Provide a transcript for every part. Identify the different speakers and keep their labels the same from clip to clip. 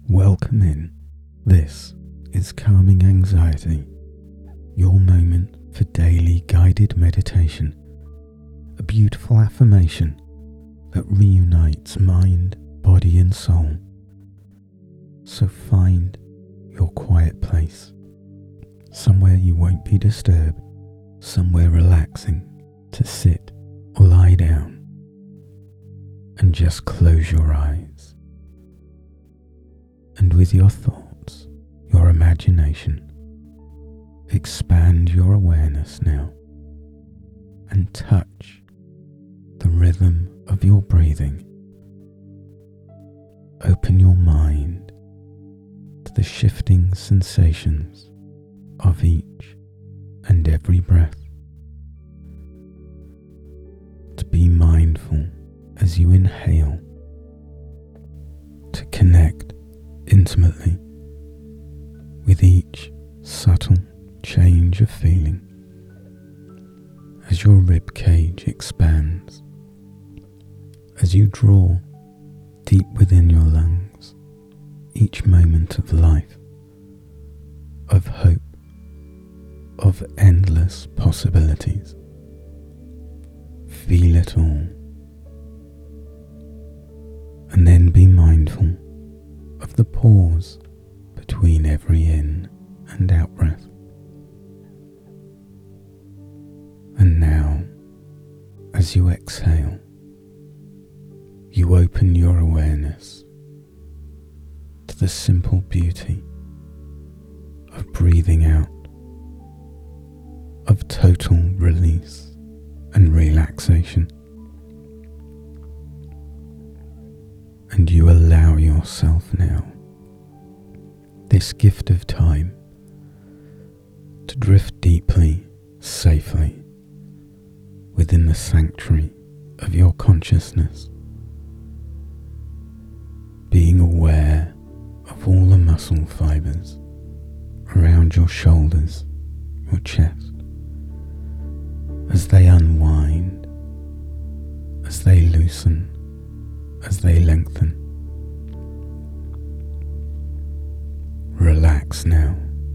Speaker 1: Welcome in. This is Calming Anxiety, your moment for daily guided meditation, a beautiful affirmation that reunites mind, body and soul. So find your quiet place, somewhere you won't be disturbed, somewhere relaxing to sit or lie down, and just close your eyes. And with your thoughts, your imagination, expand your awareness now and touch the rhythm of your breathing. Open your mind to the shifting sensations of each and every breath. To be mindful as you inhale, to connect intimately with each subtle change of feeling as your rib cage expands, as you draw deep within your lungs each moment of life, of hope, of endless possibilities. Feel it all, and then be mindful of the pause between every in and out breath. And now, as you exhale, you open your awareness to the simple beauty of breathing out, of total release and relaxation. And you allow yourself now, this gift of time, to drift deeply, safely, within the sanctuary of your consciousness, being aware of all the muscle fibers around your shoulders, your chest, as they unwind, as they loosen, as they lengthen. Relax now,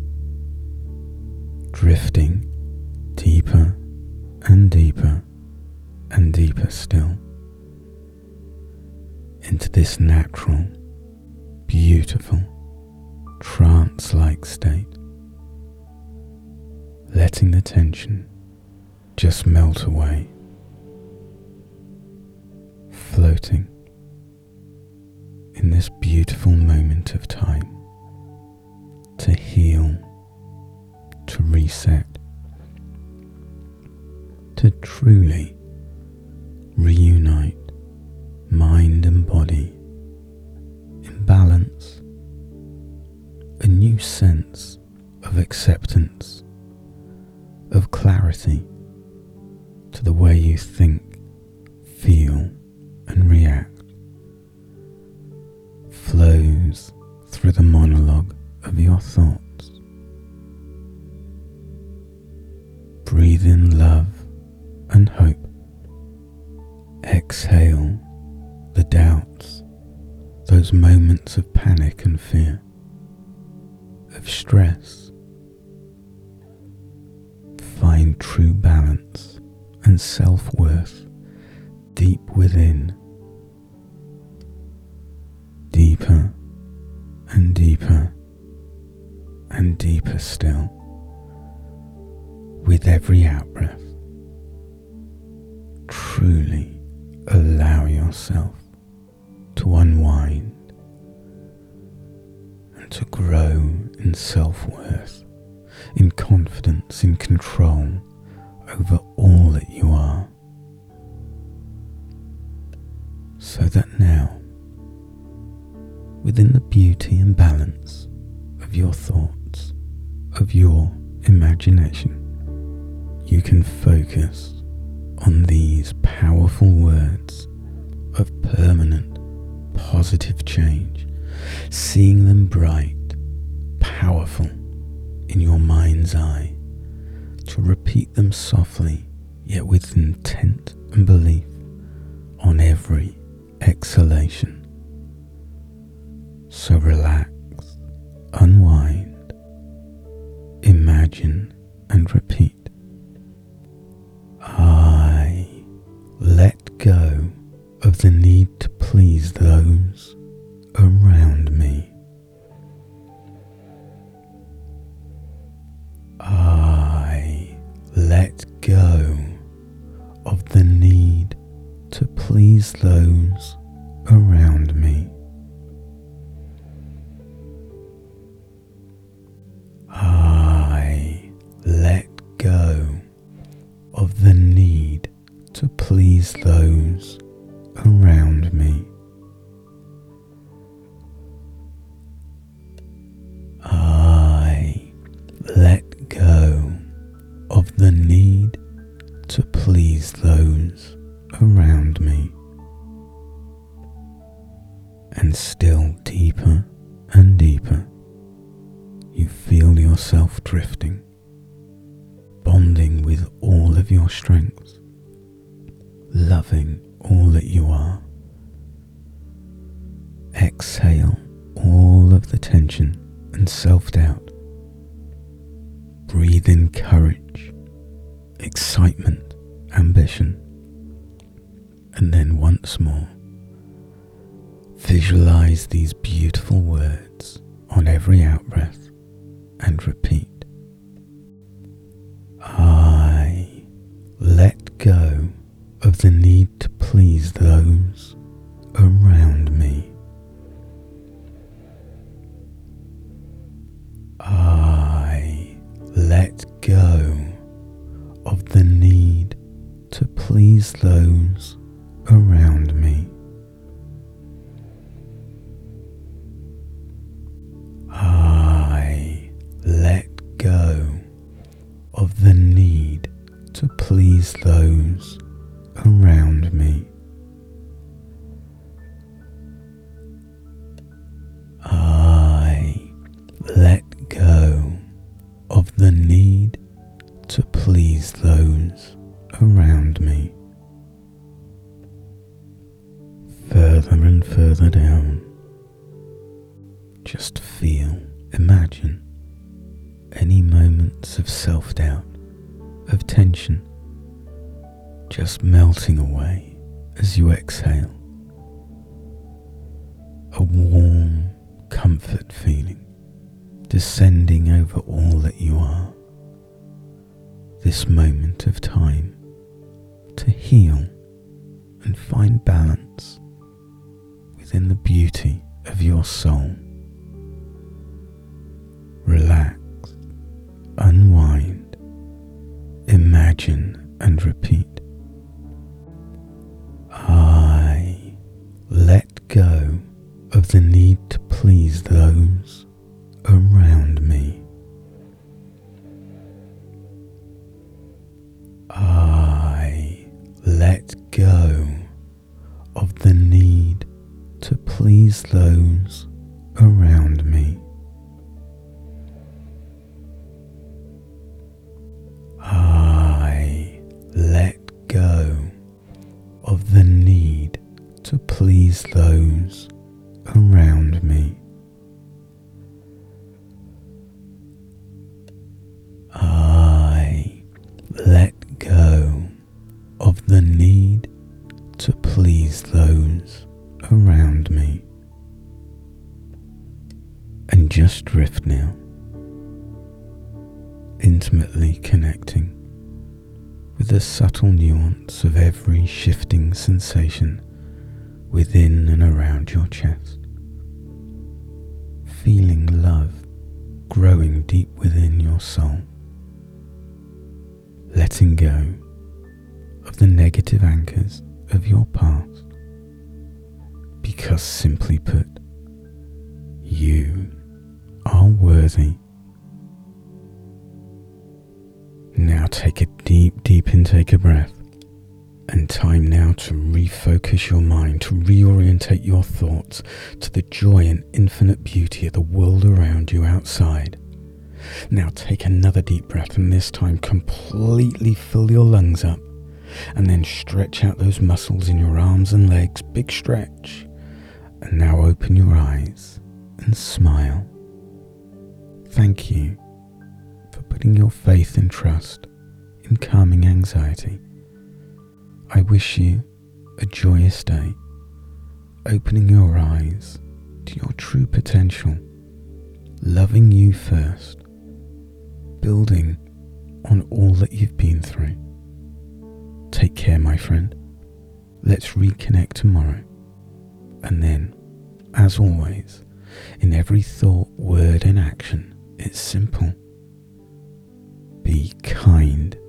Speaker 1: drifting deeper and deeper and deeper still into this natural, beautiful, trance-like state, letting the tension just melt away, floating in this beautiful moment of time to heal, to reset, to truly reunite mind and body in balance, a new sense of acceptance, of clarity to the way you think, feel and react, flows through the monologue of your thoughts. Breathe in love and hope. Exhale the doubts, those moments of panic and fear, of stress. Find true balance and self-worth deep within, deeper and deeper and deeper still, with every out-breath. Truly allow yourself to unwind and to grow in self-worth, in confidence, in control over all that you are, so that now, within the beauty and balance of your thoughts, of your imagination, you can focus on these powerful words of permanent, positive change, seeing them bright, powerful in your mind's eye, to repeat them softly, yet with intent and belief on every exhalation. So relax, unwind, imagine and repeat. I let go of the need to please those around me. I let go of the need to please those around me. I let go of the need to please those around me. I let go of the need to please those around me. And still deeper and deeper, you feel yourself drifting, bonding with all of your strengths, loving all that you are. Exhale all of the tension and self-doubt. Breathe in courage, excitement, ambition. And then once more, visualize these beautiful words on every out-breath and repeat. I let go of the need to please those around me. I let go of the need to please those around me. I let go of the need to please those around me. I let go of the need to please those around me. Further and further down, just feel, imagine any moments of self-doubt, of tension, just melting away as you exhale. A warm comfort feeling descending over all that you are. This moment of time to heal and find balance within the beauty of your soul. Relax, unwind, imagine and repeat. I let go of the need to please those around me. I let go of the need to please those around me. I let go of the need to please those around me. I let go of the need to please those around me. And just drift now, intimately connecting with the subtle nuance of every shifting sensation within and around your chest. Feeling love growing deep within your soul. Letting go of the negative anchors of your past. Because simply put, you are worthy. Now take a deep intake of breath, and time now to refocus your mind, to reorientate your thoughts to the joy and infinite beauty of the world around you outside. Now take another deep breath, and this time completely fill your lungs up, and then stretch out those muscles in your arms and legs, big stretch. And now open your eyes and smile. Thank you for putting your faith and trust in calming anxiety. I wish you a joyous day, opening your eyes to your true potential, loving you first, building on all that you've been through. Take care, my friend. Let's reconnect tomorrow. And then, as always, in every thought, word and action, it's simple. Be kind